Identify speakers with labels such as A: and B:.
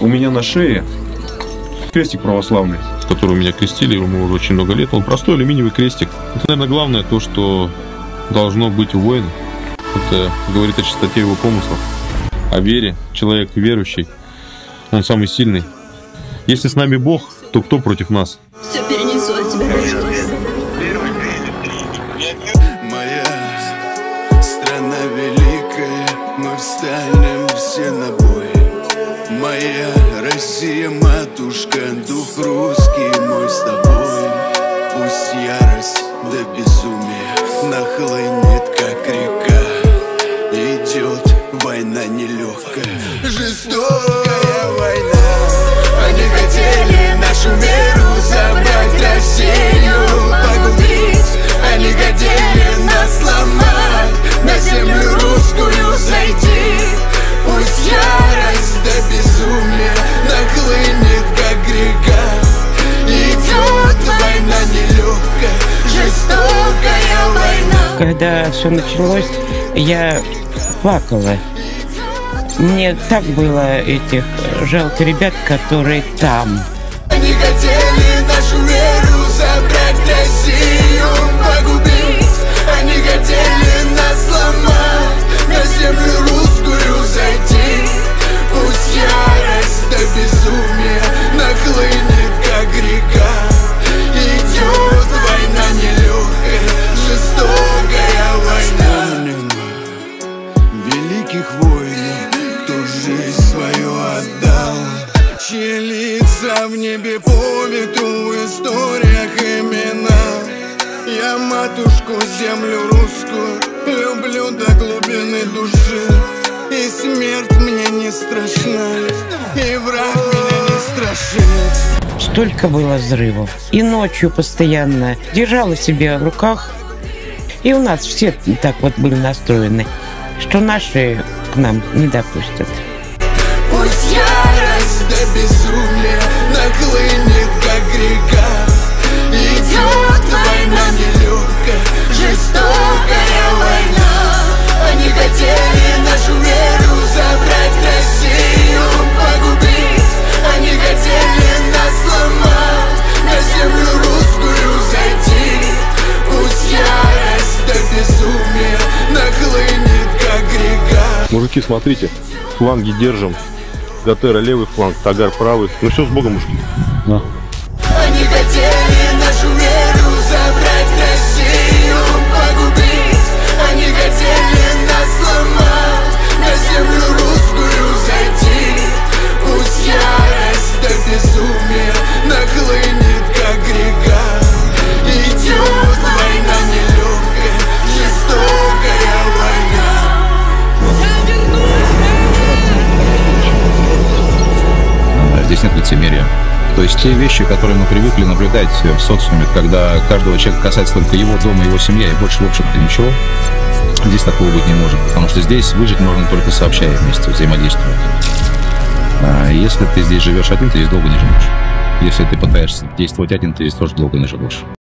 A: У меня на шее крестик православный, который меня крестили, ему уже очень много лет. Он простой алюминиевый крестик. Это, наверное, главное то, что должно быть у воина. Это говорит о чистоте его помыслов, о вере. Человек верующий, он самый сильный. Если с нами Бог, то кто против нас?
B: Все перенесу от тебя.
C: Моя страна великая, мы встанем все на бой. Моя Россия, матушка, дух русский мой с тобой. Пусть ярость до безумия нахлынет, как река. Идет война нелегкая, жестокая война. Они хотели нашу веру забрать, Россию погубить. Они хотели нас сломать, на землю русскую зайти. Пусть ярость до безумия нахлынет, как река. Идет война нелегкая, жестокая война.
D: Когда все началось, я плакала. Мне так было этих жалко ребят, которые там.
C: Они хотели нашу веру забрать, Россию погубить. Они хотели нас сломать, на землю русскую зайти. Пусть ярость до безумия нахлынет, как река. Идет война нелегкая, жестокая война. Великих воинов, кто жизнь свою отдал, чьи лица в небе по ветру, в историях имена. Я матушку землю русскую люблю до глубины души. И смерть мне не страшна, и враг меня не страшит.
D: Столько было взрывов. И ночью постоянно держала себя в руках. И у нас все так вот были настроены, что наши к нам не допустят.
C: Пусть ярость до безумия нахлынет, как река. Идет война нелегкая, жестокая война. Они хотели нашу веру забрать, Россию погубить. Они хотели нас сломать, на землю русскую зайти. Пусть ярость до безумия нахлынет, как река.
A: Мужики, смотрите, фланги держим. Гатера левый фланг, Тагар правый. Ну все с Богом, мужики. Да.
C: Они хотели нашу веру забрать, Россию погубить. Они хотели нас сломать, на землю русскую зайти. Пусть ярость до безумия нахлынет, как река. Идет война нелегкая, жестокая война.
E: Здесь нет лицемерия. То есть те вещи, которые мы привыкли наблюдать в социуме, когда каждого человека касается только его дома, его семья и больше, в общем-то, ничего, здесь такого быть не может. Потому что здесь выжить можно только сообщая вместе, взаимодействуя. Если ты здесь живешь один, ты здесь долго не живешь. Если ты пытаешься действовать один, ты здесь тоже долго не живешь.